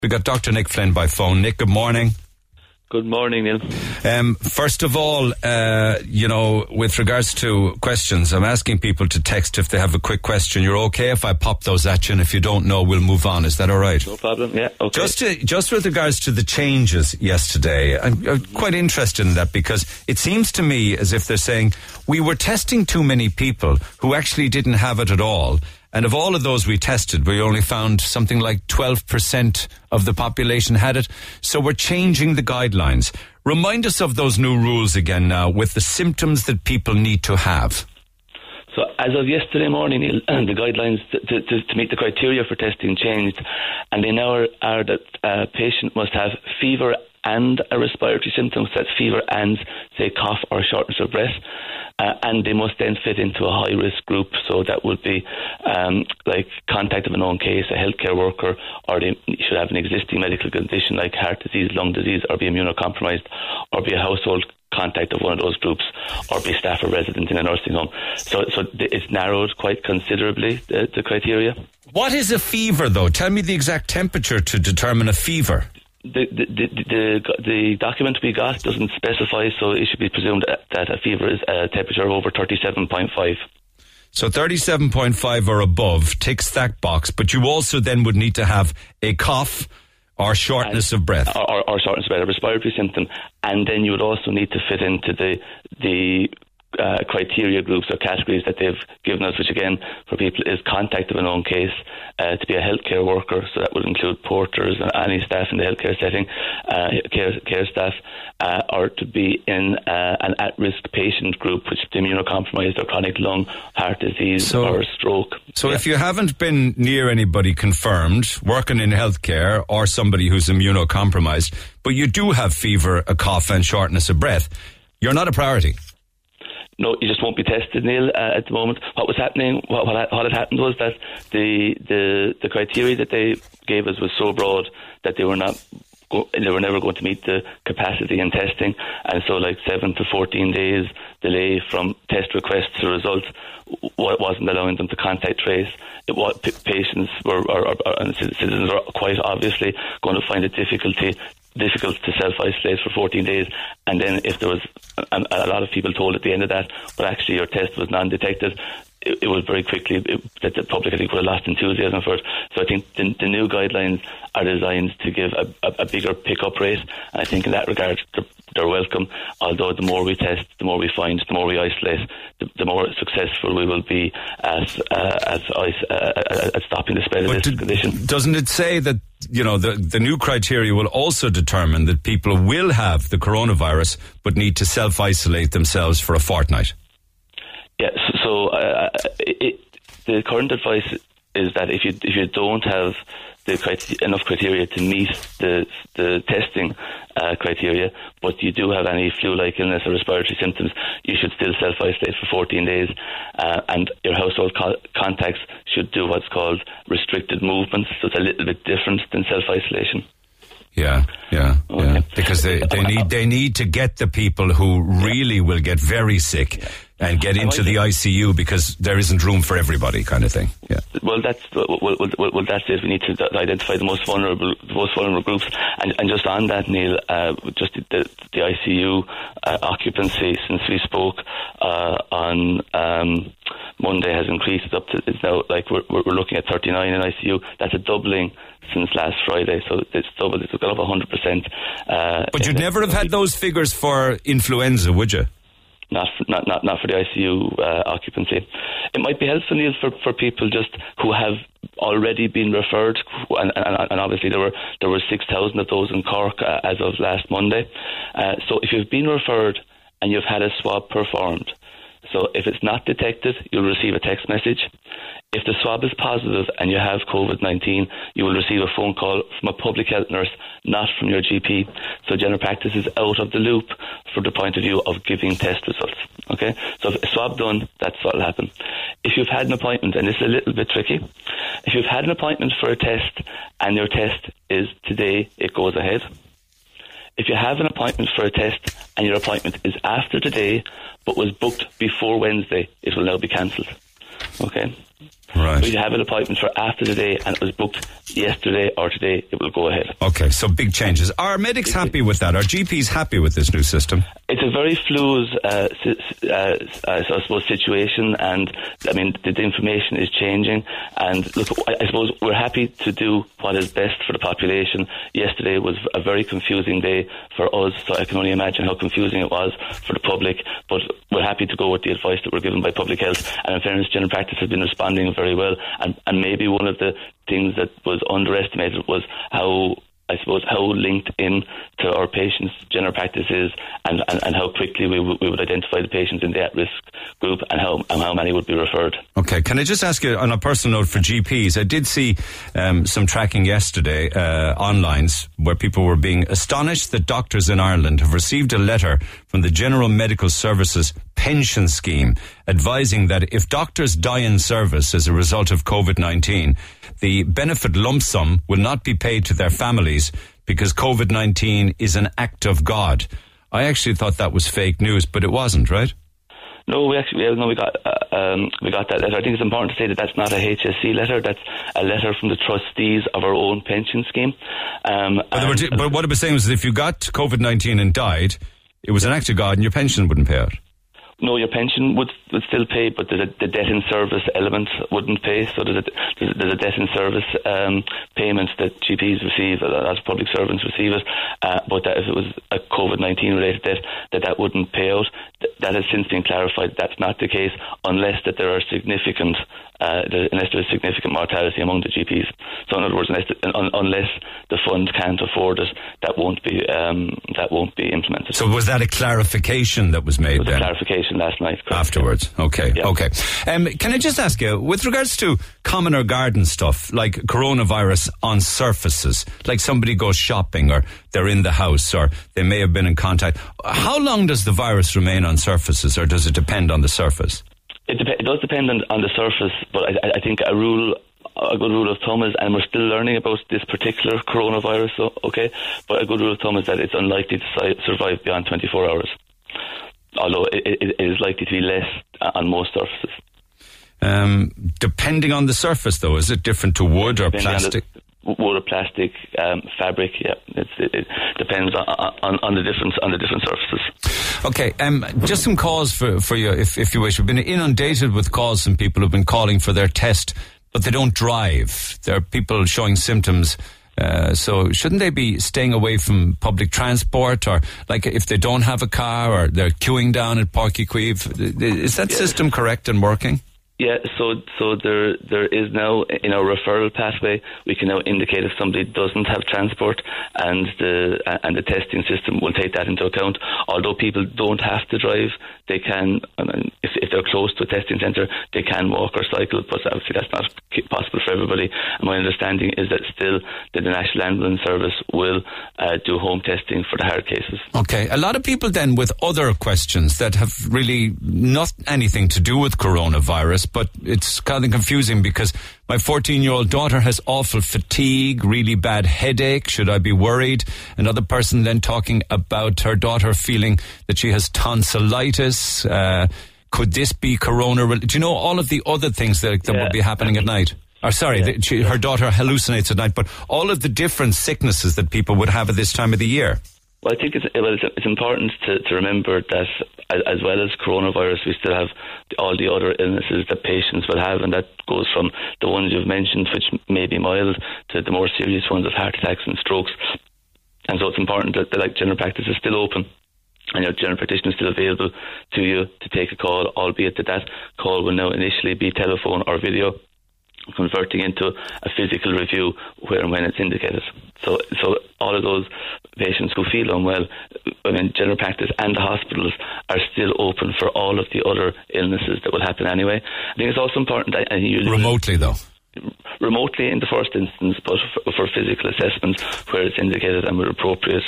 We got Dr. Nick Flynn by phone. Nick, good morning. Good morning, Neil. First of all, with regards to questions, I'm asking people to text if they have a quick question. You're okay if I pop those at you, and if you don't know, we'll move on. Is that all right? No problem, yeah, okay. Just with regards to the changes yesterday, I'm quite interested in that, because it seems to me as if they're saying we were testing too many people who actually didn't have it at all. And of all of those we tested, we only found something like 12% of the population had it. So we're changing the guidelines. Remind us of those new rules again now, with the symptoms that people need to have. So as of yesterday morning, the guidelines to meet the criteria for testing changed. And they now are that a patient must have fever and a respiratory symptom. So that's fever and, say, cough or shortness of breath. And they must then fit into a high-risk group, so that would be like contact of a known case, a healthcare worker, or they should have an existing medical condition like heart disease, lung disease, or be immunocompromised, or be a household contact of one of those groups, or be staff or resident in a nursing home. So it's narrowed quite considerably, the criteria. What is a fever, though? Tell me the exact temperature to determine a fever. The document we got doesn't specify, so it should be presumed that a fever is a temperature of over 37.5. So 37.5 or above ticks that box, but you also then would need to have a cough or shortness of breath. Or shortness of breath, a respiratory symptom. And then you would also need to fit into the criteria groups or categories that they've given us, which again for people is contact of a known case, to be a healthcare worker, so that would include porters and any staff in the healthcare setting, care staff, or to be in an at-risk patient group, which is immunocompromised or chronic lung, heart disease or stroke. So if you haven't been near anybody confirmed, working in healthcare, or somebody who's immunocompromised, but you do have fever, a cough and shortness of breath, you're not a priority. No, you just won't be tested, Neil, at the moment. What was happening, what had happened was that the criteria that they gave us was so broad that they were never going to meet the capacity in testing, and so like 7 to 14 days delay from test request to results wasn't allowing them to contact trace. Patients and citizens are quite obviously going to find it difficult to self-isolate for 14 days, and then if there was a lot of people told at the end of that, but actually your test was non-detected, it was very quickly that the public, I think, would have lost enthusiasm for it. So I think the new guidelines are designed to give a bigger pick-up rate, and I think in that regard they're welcome, although the more we test, the more we find, the more we isolate, the more successful we will be at stopping the spread of this condition. Doesn't it say that, the new criteria will also determine that people will have the coronavirus but need to self-isolate themselves for a fortnight? Yes, so the current advice is that if you don't have enough criteria to meet the testing criteria, but you do have any flu-like illness or respiratory symptoms, you should still self-isolate for 14 days, and your household contacts should do what's called restricted movements, so it's a little bit different than self-isolation. Yeah. Because they need to get the people who really will get very sick and get into the ICU, because there isn't room for everybody, kind of thing. Yeah. Well, that's it. We need to identify the most vulnerable groups, and just on that, Neil, just the ICU occupancy since we spoke on Monday has increased it's now like we're looking at 39 in ICU. That's a doubling since last Friday, so it's doubled. It's gone up 100%. But you'd never have had those figures for influenza, would you? Not for the ICU occupancy. It might be helpful, Neil, for people just who have already been referred, and obviously there were 6,000 of those in Cork as of last Monday. So if you've been referred and you've had a swab performed, so if it's not detected, you'll receive a text message. If the swab is positive and you have COVID-19, you will receive a phone call from a public health nurse, not from your GP. So general practice is out of the loop from the point of view of giving test results. Okay? So if a swab done, that's what will happen. If you've had an appointment, and this is a little bit tricky, if you've had an appointment for a test and your test is today, it goes ahead. If you have an appointment for a test and your appointment is after today but was booked before Wednesday, it will now be cancelled. Okay? Right. We have an appointment for after today, and it was booked yesterday or today. It will go ahead. Okay, so big changes. Are medics happy with that? Are GPs happy with this new system? It's a very fluid, I suppose, situation, and I mean the information is changing. And look, I suppose we're happy to do what is best for the population. Yesterday was a very confusing day for us, so I can only imagine how confusing it was for the public. But we're happy to go with the advice that we're given by Public Health. And in fairness, General Practice has been responding very well. And maybe one of the things that was underestimated was how linked in to our patients General Practice is, and how quickly we would identify the patients in the at-risk group, and how many would be referred. Okay, can I just ask you on a personal note for GPs? I did see some tracking yesterday online where people were being astonished that doctors in Ireland have received a letter from the General Medical Services Pension Scheme advising that if doctors die in service as a result of COVID-19, the benefit lump sum will not be paid to their families because COVID-19 is an act of God. I actually thought that was fake news, but it wasn't, right? No, we got that letter. I think it's important to say that that's not a HSE letter. That's a letter from the trustees of our own pension scheme. But what I was saying was that if you got COVID-19 and died, it was an act of God and your pension wouldn't pay out. No, your pension would still pay, but the death in service element wouldn't pay. So there's a death in service payment that GPs receive, as public servants receive it. But that if it was a COVID-19 related death, that wouldn't pay out. That has since been clarified. That's not the case unless that there are significant mortality among the GPs. So in other words, unless the fund can't afford it, that won't be implemented. So was that a clarification that was made? It was a clarification last night. Correct. Afterwards, okay, yeah. Okay. Can I just ask you, with regards to common or garden stuff like coronavirus on surfaces, like somebody goes shopping or they're in the house or they may have been in contact, how long does the virus remain on surfaces, or does it depend on the surface? It does depend on the surface, but I think a good rule of thumb is, and we're still learning about this particular coronavirus, okay, but a good rule of thumb is that it's unlikely to survive beyond 24 hours, although it is likely to be less on most surfaces. Depending on the surface, though, is it different to wood or plastic? Wood or plastic, fabric, yeah. It depends on the different surfaces. Okay, just some calls for you, if you wish. We've been inundated with calls from people who've been calling for their test, but they don't drive. There are people showing symptoms. So shouldn't they be staying away from public transport, or like if they don't have a car or they're queuing down at Páirc Uí Chaoimh? Is that system correct and working? Yeah, so there is now, in our referral pathway, we can now indicate if somebody doesn't have transport, and the testing system will take that into account. Although people don't have to drive, they can, if they're close to a testing centre, they can walk or cycle, but obviously that's not possible for everybody. And my understanding is that still the National Ambulance Service will do home testing for the hard cases. Okay, a lot of people then with other questions that have really not anything to do with coronavirus, but it's kind of confusing because my 14-year-old daughter has awful fatigue, really bad headache. Should I be worried? Another person then talking about her daughter feeling that she has tonsillitis. Could this be corona? Do you know all of the other things that will be happening at night? Or sorry, her daughter hallucinates at night, but all of the different sicknesses that people would have at this time of the year. Well, I think it's important to remember that as well as coronavirus, we still have all the other illnesses that patients will have, and that goes from the ones you've mentioned, which may be mild, to the more serious ones of heart attacks and strokes. And so it's important that General Practice is still open, and your general practitioner is still available to you to take a call, albeit that call will now initially be telephone or video, converting into a physical review where and when it's indicated. So all of those patients who feel unwell, General Practice and the hospitals are still open for all of the other illnesses that will happen anyway. I think it's also important that remotely though. Remotely in the first instance, but for physical assessment where it's indicated and with appropriate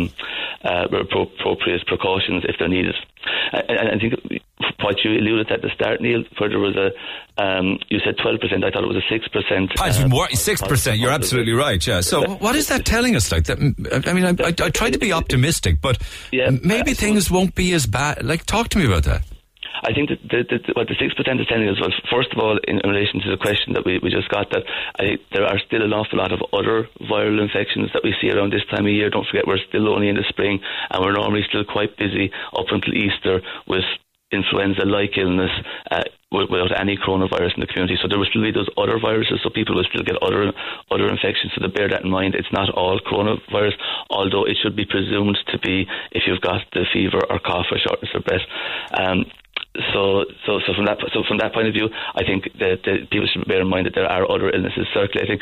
precautions if they're needed. And I think what you alluded at the start, Neil, where there was you said 12%, I thought it was a 6%. 6%, you're absolutely right, yeah. So what is that telling us? Like that? I mean, I try to be optimistic, but maybe things won't be as bad. Like, talk to me about that. I think that what the 6% is telling us was, first of all, in relation to the question that we just got, that I think there are still an awful lot of other viral infections that we see around this time of year. Don't forget, we're still only in the spring, and we're normally still quite busy up until Easter with influenza-like illness without any coronavirus in the community. So there will still be those other viruses, so people will still get other infections. So to bear that in mind, it's not all coronavirus, although it should be presumed to be if you've got the fever or cough or shortness of breath. So from that point of view, I think that people should bear in mind that there are other illnesses circulating.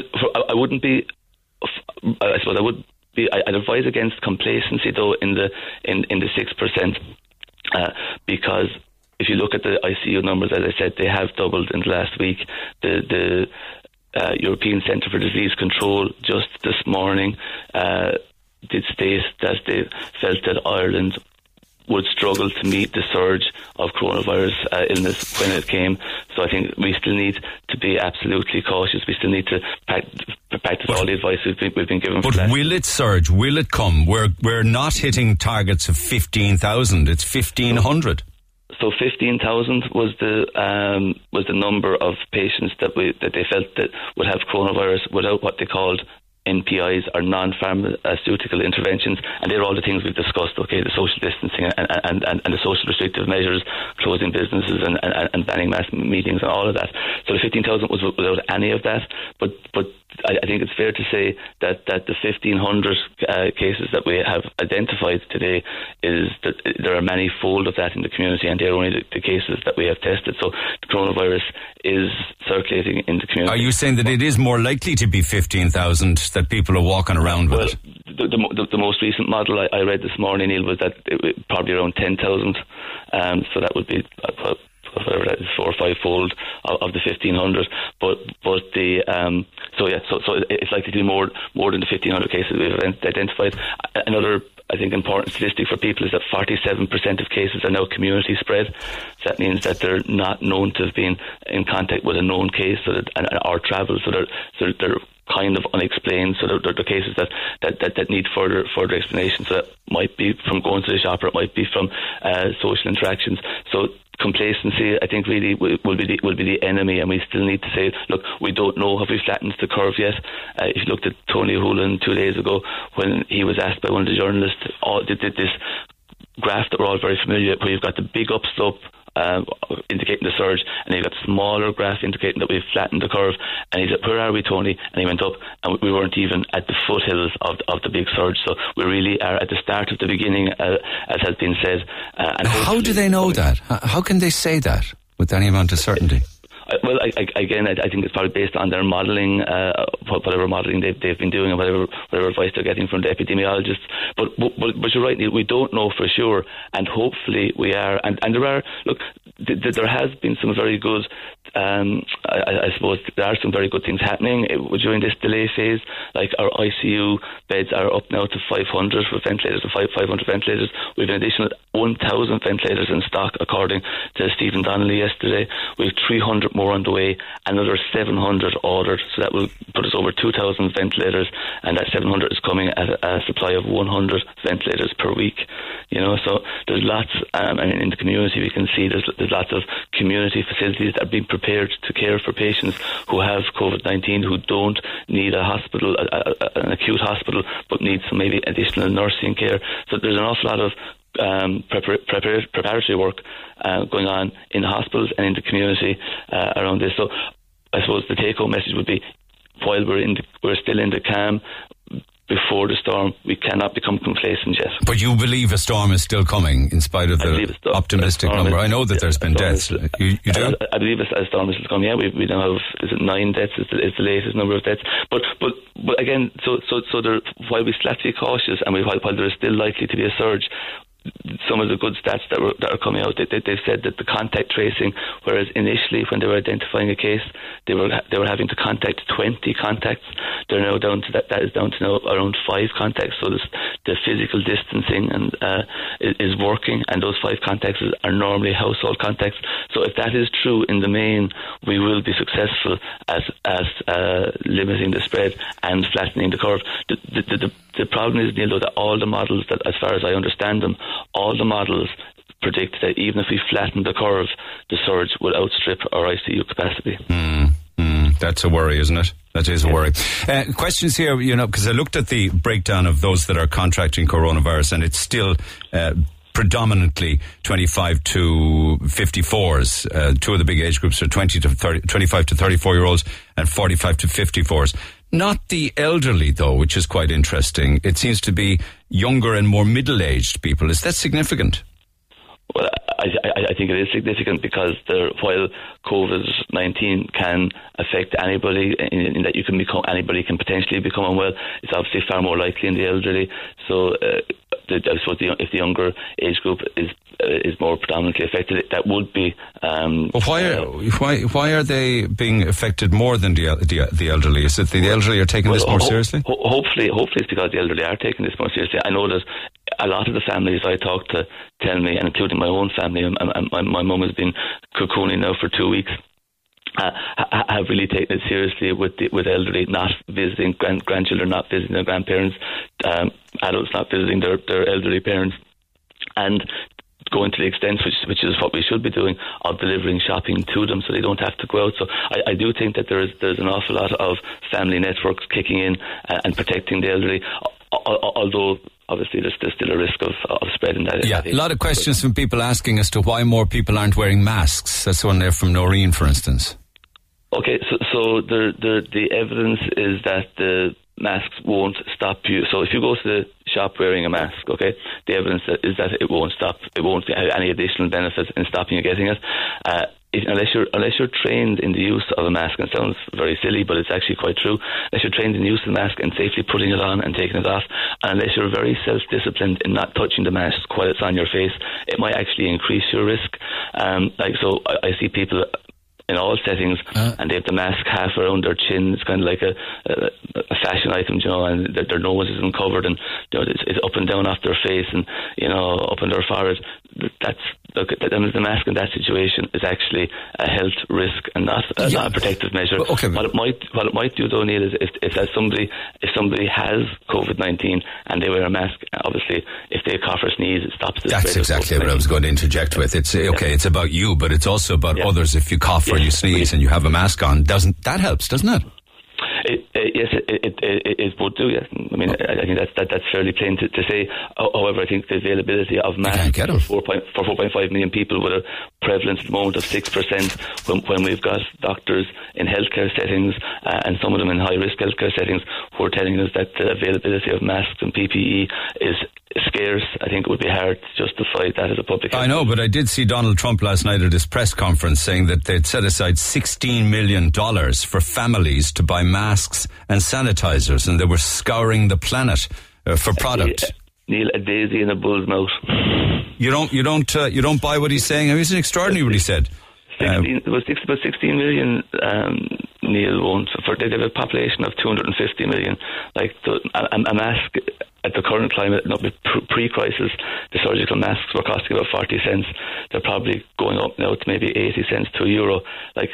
I'd advise against complacency though in the 6%. Because if you look at the ICU numbers, as I said, they have doubled in the last week. The European Centre for Disease Control just this morning did state that they felt that Ireland would struggle to meet the surge of coronavirus illness when it came. So I think we still need to be absolutely cautious. We still need to practice all the advice we've been given. But will it surge? Will it come? We're not hitting targets of 15,000. It's 1,500. So 15,000 was the number of patients that they felt that would have coronavirus without what they called NPIs or non-pharmaceutical interventions, and they're all the things we've discussed. Okay, the social distancing and the social restrictive measures, closing businesses and banning mass meetings and all of that. So the 15,000 was without any of that. But I think it's fair to say that the 1,500 cases that we have identified today is that there are many fold of that in the community, and they're only the cases that we have tested. So the coronavirus is circulating in the community. Are you saying that it is more likely to be 15,000 that people are walking around with? Well, the most recent model I read this morning, Neil, was that it was probably around 10,000. So that would be whatever that is, 4 or 5 fold of the 1,500. But so it's likely to be more than the 1,500 cases we've identified. Another, I think, important statistic for people is that 47% of cases are now community spread. So that means that they're not known to have been in contact with a known case or travel. So they're kind of unexplained. So they're cases that need further explanation. So that might be from going to the shop, or it might be from social interactions. So complacency, I think, really will be the enemy, and we still need to say, look, we don't know, have we flattened the curve yet? If you looked at Tony Holohan 2 days ago, when he was asked by one of the journalists, did this graph that we're all very familiar with, where you've got the big upslope indicating the surge, and you've got smaller graph indicating that we've flattened the curve. And he said, where are we, Tony? And he went up, and we weren't even at the foothills of the big surge. So we really are at the start of the beginning, as has been said. And how do they know that? How can they say that with any amount of certainty? Well, I think it's probably based on their modelling, whatever modelling they've been doing, and whatever advice they're getting from the epidemiologists. But you're right, Neil, we don't know for sure, and hopefully we are. And there are, look, there has been some very good, I suppose there are some very good things happening during this delay phase. Like our ICU beds are up now to 500 with ventilators, 500 ventilators. We have an additional 1,000 ventilators in stock, according to Stephen Donnelly yesterday. We have 300 more on the way, another 700 ordered, so that will put us over 2,000 ventilators, and that 700 is coming at a supply of 100 ventilators per week. You know, so there's lots, in the community we can see there's lots of community facilities that are being prepared to care for patients who have COVID-19, who don't need a hospital, an acute hospital, but need some maybe additional nursing care. So there's an awful lot of preparatory work going on in the hospitals and in the community around this. So I suppose the take-home message would be, while we're still in the calm before the storm, we cannot become complacent yet. But you believe a storm is still coming in spite of the optimistic number? I know that there's been deaths. You do? I believe a storm is still coming. Yeah, we now have 9 deaths. It's the latest number of deaths. But again, so there, while we still have to be cautious, and while there is still likely to be a surge, some of the good stats that are coming out, they've said that the contact tracing, whereas initially when they were identifying a case, they were having to contact 20 contacts, they're now down to that is down to now around 5 contacts. So the physical distancing is working, and those 5 contacts are normally household contacts. So if that is true in the main, we will be successful as limiting the spread and flattening the curve. The problem is, Neil, though, that all the models, that as far as I understand them, all the models predict that even if we flatten the curve, the surge will outstrip our ICU capacity. That's a worry, isn't it? That is a worry. Questions here, because I looked at the breakdown of those that are contracting coronavirus, and it's still predominantly 25 to 54s. Two of the big age groups are 25 to 34-year-olds and 45 to 54s. Not the elderly, though, which is quite interesting. It seems to be younger and more middle-aged people. Is that significant? Well, I think it is significant because while COVID-19 can affect anybody, in that anybody can potentially become unwell, it's obviously far more likely in the elderly. So I suppose if the younger age group is more predominantly affected, that would be. Why are they being affected more than the elderly? Is it the elderly are taking this more seriously? Hopefully it's because the elderly are taking this more seriously. I know that a lot of the families I talk to tell me, and including my own family, my mum has been cocooning now for 2 weeks, have really taken it seriously with elderly not visiting grandchildren, not visiting their grandparents, adults not visiting their elderly parents, and going to the extent, which is what we should be doing, of delivering shopping to them so they don't have to go out. So I do think that there's an awful lot of family networks kicking in and protecting the elderly, although obviously there's still a risk of spreading that. Yeah, a lot of questions from people asking as to why more people aren't wearing masks. That's one there from Noreen, for instance. Okay, so the evidence is that the masks won't stop you. So if you go to the shop wearing a mask, okay, the evidence is that it won't have any additional benefit in stopping you getting it. Unless you're trained in the use of a mask, and it sounds very silly, but it's actually quite true. Unless you're trained in the use of the mask and safely putting it on and taking it off, and unless you're very self-disciplined in not touching the mask while it's on your face, it might actually increase your risk. So I see people in all settings, and they have the mask half around their chin. It's kind of like a fashion item, and their nose isn't covered, and it's up and down off their face, and up on their forehead. The mask in that situation is actually a health risk and not a protective measure. Okay. What it might do, though, Neil, is if somebody has COVID-19 and they wear a mask, obviously if they cough or sneeze, it stops the spread. That's exactly what I was going to interject with. It's it's about you, but it's also about others. If you cough or you sneeze and you have a mask on, that helps, doesn't it? Yes, it would do. Yes, I mean, I think that's fairly plain to say. However, I think the availability of masks for 4.5 million people with a prevalence at the moment of 6%, when we've got doctors in healthcare settings and some of them in high risk healthcare settings who are telling us that the availability of masks and PPE is scarce, I think it would be hard to justify that as a public health. I know, but I did see Donald Trump last night at his press conference saying that they'd set aside $16 million for families to buy masks and sanitizers, and they were scouring the planet for product. Neil, a daisy in a bull's mouth. You don't buy what he's saying? I mean, it's extraordinary what he said. About 16 million, Neil, won't. They have a population of 250 million. Like a mask at the current climate, pre-crisis, the surgical masks were costing about 40 cents. They're probably going up now to maybe 80 cents to €1. Like,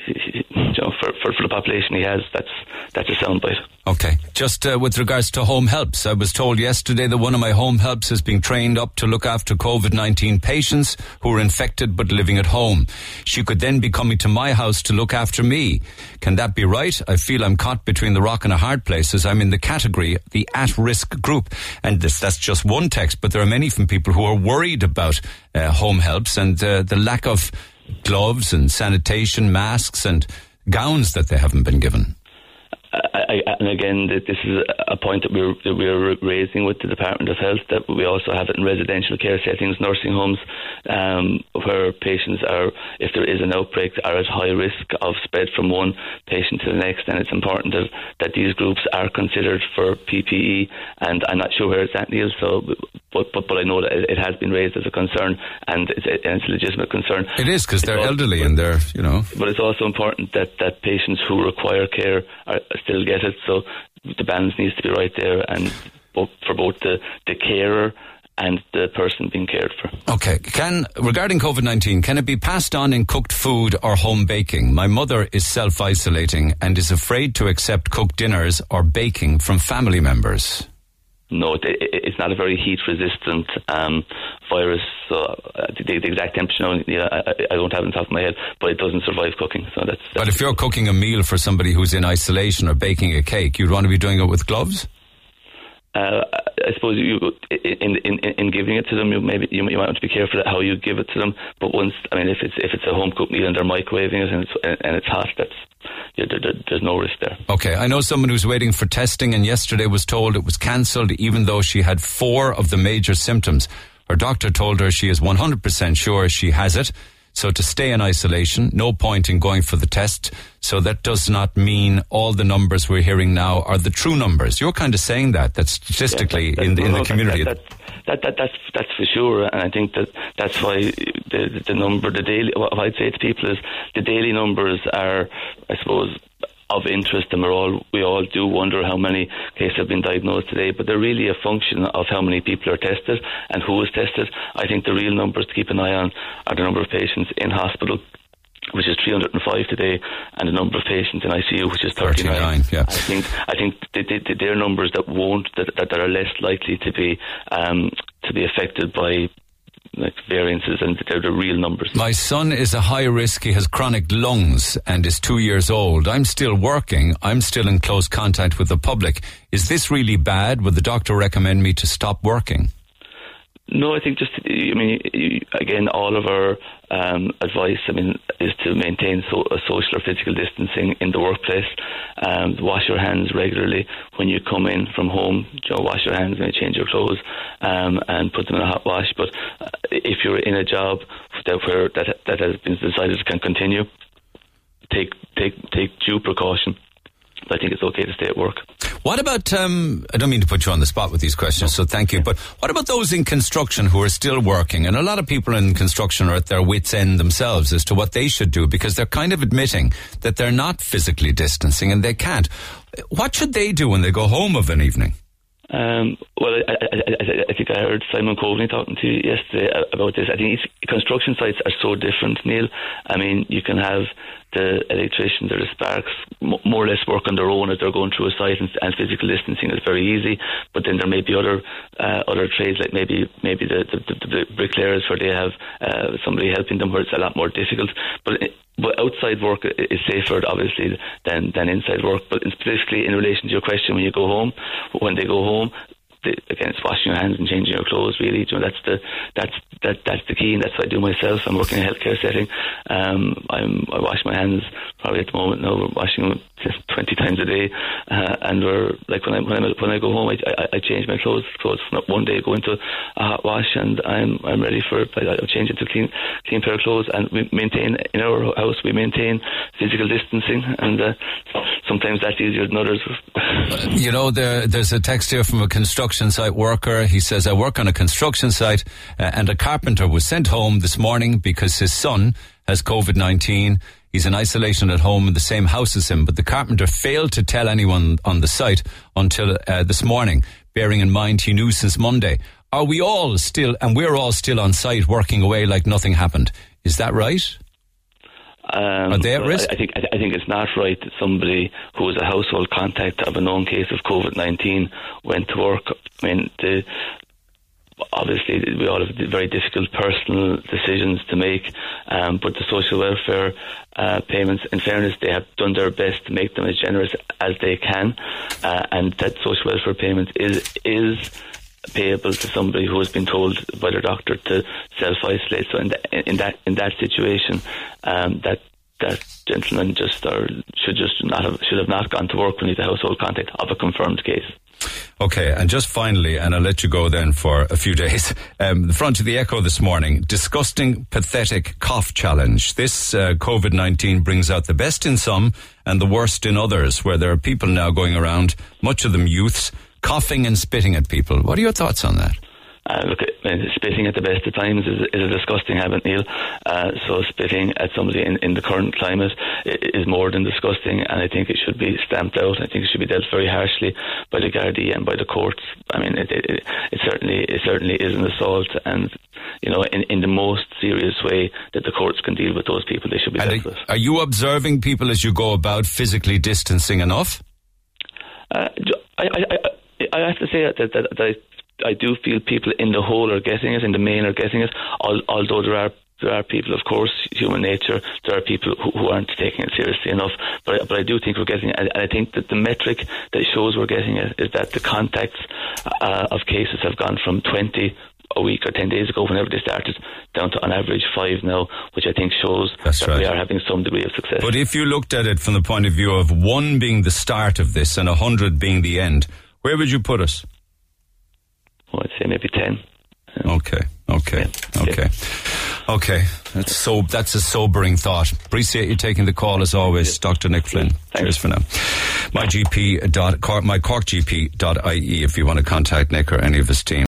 for the population he has, that's a soundbite. Okay. Just with regards to home helps, I was told yesterday that one of my home helps is being trained up to look after COVID-19 patients who are infected but living at home. She could then be coming to my house to look after me. Can that be right? I feel I'm caught between the rock and a hard place, as I'm in the category, the at-risk group. And that's just one text, but there are many from people who are worried about home helps and the lack of gloves and sanitation, masks and gowns that they haven't been given. And again, this is a point that we're raising with the Department of Health, that we also have it in residential care settings, nursing homes, where patients are, if there is an outbreak, are at high risk of spread from one patient to the next. And it's important that these groups are considered for PPE. And I'm not sure where it's at, Neil. So, but I know that it has been raised as a concern, and it's a legitimate concern. It is, because they're elderly and they're, But it's also important that patients who require care still get it. So the balance needs to be right there, and for both the carer and the person being cared for. Okay. Regarding COVID-19, can it be passed on in cooked food or home baking? My mother is self-isolating and is afraid to accept cooked dinners or baking from family members. No, it's not a very heat-resistant virus. So the exact temperature, I don't have it on top of my head, but it doesn't survive cooking. So that's but if you're cooking a meal for somebody who's in isolation or baking a cake, you'd want to be doing it with gloves? I suppose in giving it to them, you might want to be careful how you give it to them. But if it's a home cooked meal and they're microwaving it and it's hot, there's no risk there. Okay, I know someone who's waiting for testing and yesterday was told it was cancelled even though she had 4 of the major symptoms. Her doctor told her she is 100% sure she has it. So to stay in isolation, no point in going for the test. So that does not mean all the numbers we're hearing now are the true numbers. You're kind of saying that statistically in the community. That's for sure, and I think that's why the number, the daily. What I'd say to people is the daily numbers are, I suppose, of interest, and we all do wonder how many cases have been diagnosed today, but they're really a function of how many people are tested and who is tested. I think the real numbers to keep an eye on are the number of patients in hospital, which is 305 today, and the number of patients in ICU, which is 39. Yeah. I think they're numbers that are less likely to be affected by variances, and they're the real numbers. My son is a high risk. He has chronic lungs and is 2 years old. I'm still working. I'm still in close contact with the public. Is this really bad? Would the doctor recommend me to stop working? No, I think again, all of our advice, is to maintain a social or physical distancing in the workplace. Wash your hands regularly when you come in from home. Wash your hands when you change your clothes, and put them in a hot wash. But if you're in a job that has been decided can continue, take due precaution. I think it's okay to stay at work. What about, I don't mean to put you on the spot with these questions, so thank you, but what about those in construction who are still working? And a lot of people in construction are at their wits' end themselves as to what they should do, because they're kind of admitting that they're not physically distancing and they can't. What should they do when they go home of an evening? Well, I think I heard Simon Coveney talking to you yesterday about this. I think construction sites are so different, Neil. You can have the electricians or the sparks more or less work on their own as they're going through a site, and physical distancing is very easy. But then there may be other trades, like maybe the bricklayers, where they have somebody helping them, where it's a lot more difficult. But outside work is safer, obviously, than inside work. But specifically in relation to your question, when they go home, again, it's washing your hands and changing your clothes. Really, that's the key, and that's what I do myself. I'm working in a healthcare setting. I wash my hands probably at the moment now. We're washing them 20 times a day, and we're like when I go home, I change my clothes. One day I go into a hot wash, and I'm ready for it. I'll change into a clean pair of clothes, and we maintain in our house. We maintain physical distancing, and sometimes that's easier than others. There's a text here from a construction site worker. He says, I work on a construction site, and a carpenter was sent home this morning because his son has COVID-19. He's in isolation at home in the same house as him, but the carpenter failed to tell anyone on the site until this morning, bearing in mind he knew since Monday. We're all still on site working away like nothing happened. Is that right? Are they at risk? I think it's not right that somebody who is a household contact of a known case of COVID-19 went to work. Obviously, we all have very difficult personal decisions to make, but the social welfare payments, in fairness, they have done their best to make them as generous as they can, and that social welfare payment is payable to somebody who has been told by their doctor to self-isolate. So in that situation, that gentleman should have not gone to work when he's a household contact of a confirmed case. Okay, and just finally, and I'll let you go then for a few days, the front of the Echo this morning, disgusting, pathetic cough challenge. This COVID-19 brings out the best in some and the worst in others, where there are people now going around, much of them youths, coughing and spitting at people. What are your thoughts on that? Spitting at the best of times is a disgusting habit, Neil. So spitting at somebody in the current climate is more than disgusting, and I think it should be stamped out. I think it should be dealt very harshly by the Gardaí and by the courts. It certainly is an assault, and in the most serious way that the courts can deal with those people, they should be dealt with. Are you observing people as you go about physically distancing enough? I have to say that I do feel people in the whole are getting it, in the main are getting it, although there are people, of course, human nature, there are people who aren't taking it seriously enough, but I do think we're getting it, and I think that the metric that shows we're getting it is that the contacts of cases have gone from 20 a week or 10 days ago, whenever they started, down to on average 5 now, which I think shows that we are having some degree of success. But if you looked at it from the point of view of 1 being the start of this and 100 being the end, where would you put us? Well, I'd say maybe 10. Okay. That's a sobering thought. Appreciate you taking the call as always, Dr. Nick Flynn. Cheers for now. mycorkgp.ie if you want to contact Nick or any of his team.